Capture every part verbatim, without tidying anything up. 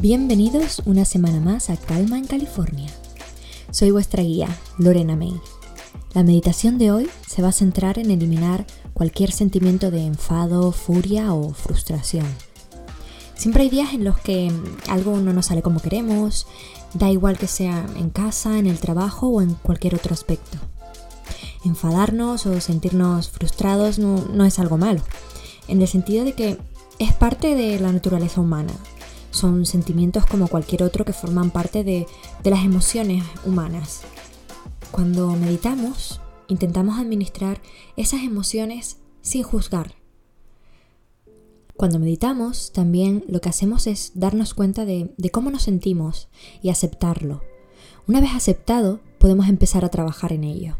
Bienvenidos una semana más a Calma en California. Soy vuestra guía, Lorena May. La meditación de hoy se va a centrar en eliminar cualquier sentimiento de enfado, furia o frustración. Siempre hay días en los que algo no nos sale como queremos, da igual que sea en casa, en el trabajo o en cualquier otro aspecto. Enfadarnos o sentirnos frustrados no, no es algo malo, en el sentido de que es parte de la naturaleza humana. Son sentimientos como cualquier otro que forman parte de, de las emociones humanas. Cuando meditamos, intentamos administrar esas emociones sin juzgar. Cuando meditamos, también lo que hacemos es darnos cuenta de, de cómo nos sentimos y aceptarlo. Una vez aceptado, podemos empezar a trabajar en ello.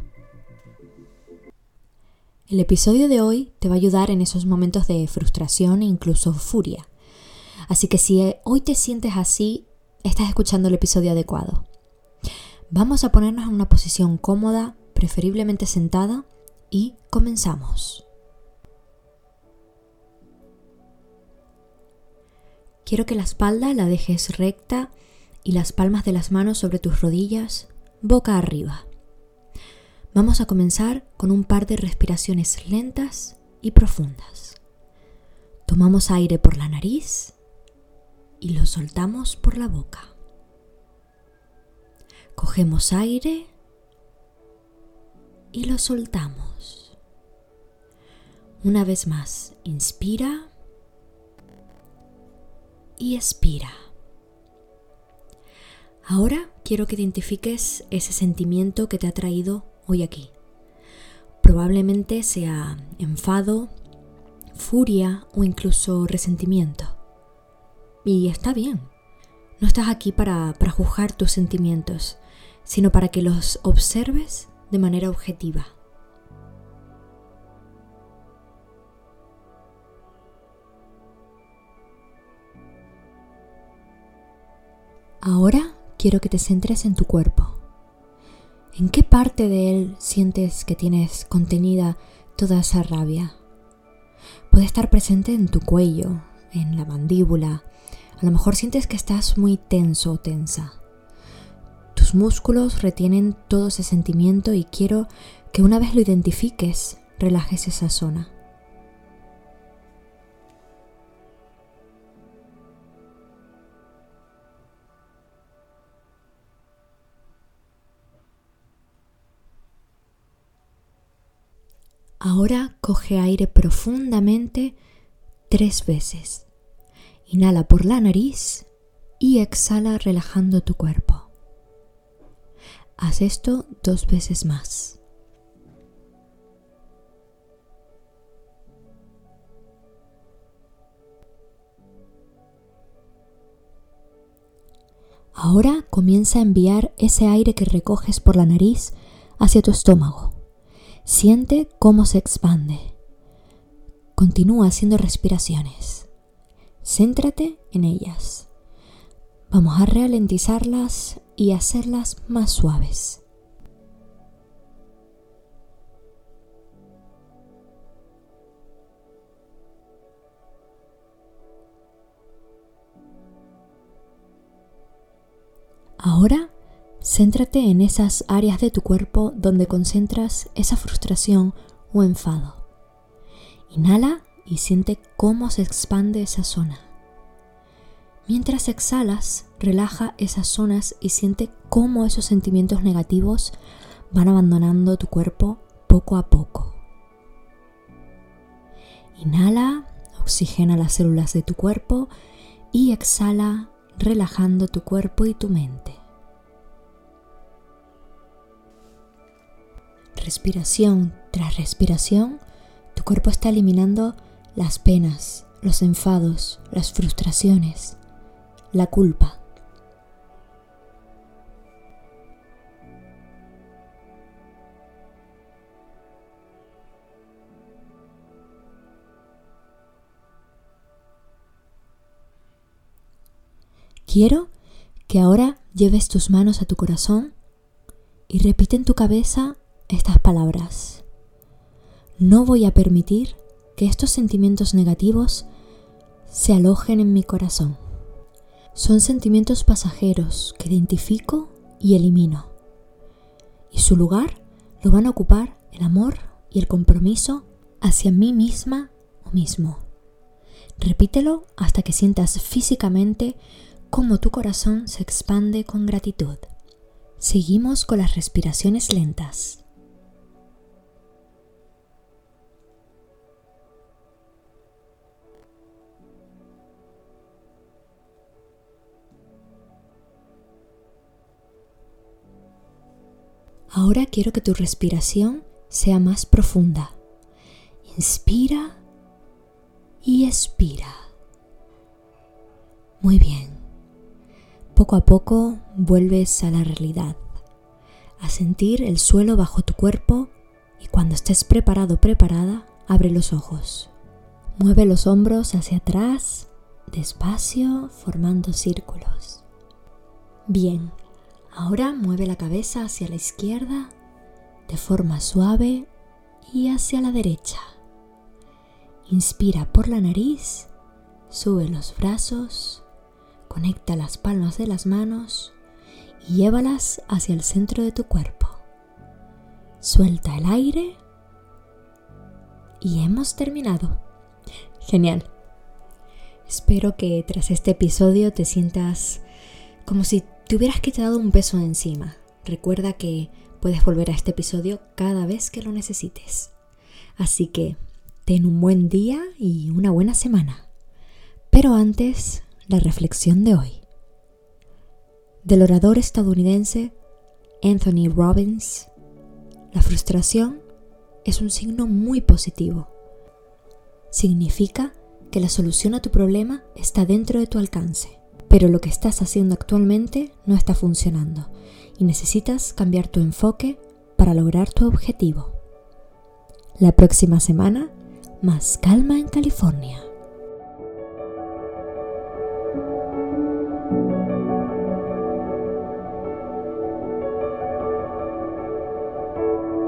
El episodio de hoy te va a ayudar en esos momentos de frustración e incluso furia. Así que si hoy te sientes así, estás escuchando el episodio adecuado. Vamos a ponernos en una posición cómoda, preferiblemente sentada, y comenzamos. Quiero que la espalda la dejes recta y las palmas de las manos sobre tus rodillas, boca arriba. Vamos a comenzar con un par de respiraciones lentas y profundas. Tomamos aire por la nariz y lo soltamos por la boca. Cogemos aire y lo soltamos. Una vez más, inspira y expira. Ahora quiero que identifiques ese sentimiento que te ha traído hoy aquí. Probablemente sea enfado, furia o incluso resentimiento. Y está bien. No estás aquí para, para juzgar tus sentimientos, sino para que los observes de manera objetiva. Ahora quiero que te centres en tu cuerpo. ¿En qué parte de él sientes que tienes contenida toda esa rabia? Puede estar presente en tu cuello, en la mandíbula. A lo mejor sientes que estás muy tenso o tensa. Tus músculos retienen todo ese sentimiento y quiero que una vez lo identifiques, relajes esa zona. Ahora coge aire profundamente tres veces. Inhala por la nariz y exhala relajando tu cuerpo. Haz esto dos veces más. Ahora comienza a enviar ese aire que recoges por la nariz hacia tu estómago. Siente cómo se expande. Continúa haciendo respiraciones. Céntrate en ellas. Vamos a ralentizarlas y hacerlas más suaves. Ahora, céntrate en esas áreas de tu cuerpo donde concentras esa frustración o enfado. Inhala y siente cómo se expande esa zona. Mientras exhalas, relaja esas zonas y siente cómo esos sentimientos negativos van abandonando tu cuerpo poco a poco. Inhala, oxigena las células de tu cuerpo y exhala, relajando tu cuerpo y tu mente. Respiración tras respiración, tu cuerpo está eliminando las penas, los enfados, las frustraciones, la culpa. Quiero que ahora lleves tus manos a tu corazón y repite en tu cabeza estas palabras. No voy a permitir que estos sentimientos negativos se alojen en mi corazón. Son sentimientos pasajeros que identifico y elimino. Y su lugar lo van a ocupar el amor y el compromiso hacia mí misma o mismo. Repítelo hasta que sientas físicamente cómo tu corazón se expande con gratitud. Seguimos con las respiraciones lentas. Ahora quiero que tu respiración sea más profunda. Inspira y expira. Muy bien. Poco a poco vuelves a la realidad, a sentir el suelo bajo tu cuerpo y cuando estés preparado o preparada, abre los ojos. Mueve los hombros hacia atrás, despacio, formando círculos. Bien. Ahora mueve la cabeza hacia la izquierda de forma suave y hacia la derecha. Inspira por la nariz, sube los brazos, conecta las palmas de las manos y llévalas hacia el centro de tu cuerpo. Suelta el aire y hemos terminado. Genial. Espero que tras este episodio te sientas como si te hubieras quitado un peso de encima. Recuerda que puedes volver a este episodio cada vez que lo necesites. Así que ten un buen día y una buena semana. Pero antes, la reflexión de hoy. Del orador estadounidense Anthony Robbins, la frustración es un signo muy positivo. Significa que la solución a tu problema está dentro de tu alcance. Pero lo que estás haciendo actualmente no está funcionando y necesitas cambiar tu enfoque para lograr tu objetivo. La próxima semana, más calma en California.